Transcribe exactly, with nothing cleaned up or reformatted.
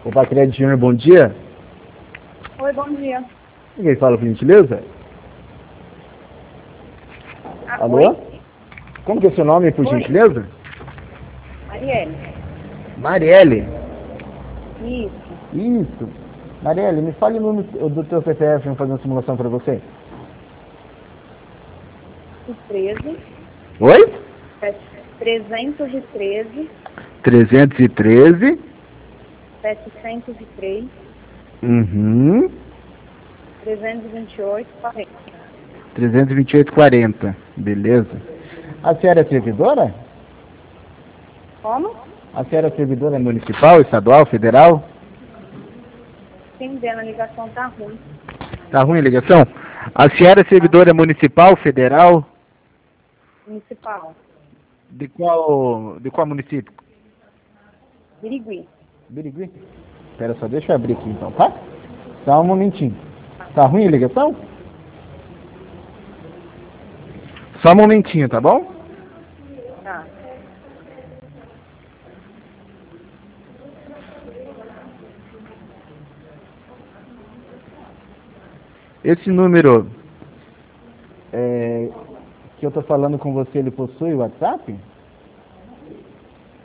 Opa, Crédito Júnior, bom dia. Oi, bom dia. Ninguém fala, por gentileza? Ah, Alô? oi? Como que é seu nome, por Oi. gentileza? Marielle. Marielle. Isso. Isso. Marielle, me fale o número do teu C P F, vamos fazer uma simulação para você. treze, Oi? trezentos e treze, trezentos e treze. setecentos e três, Uhum. trezentos e vinte e oito, quarenta. trezentos e vinte e oito, quarenta. Beleza. A senhora é servidora? Como? A senhora é servidora municipal, estadual, federal? Entendendo, a ligação tá ruim. Tá ruim a ligação? A senhora é servidora municipal, federal? Municipal. De qual, de qual município? Birigui. Birigui? Espera só, deixa eu abrir aqui então, tá? Só um momentinho. Tá ruim a ligação? Só um momentinho, tá bom? Tá. Esse número é, que eu tô falando com você, ele possui o WhatsApp?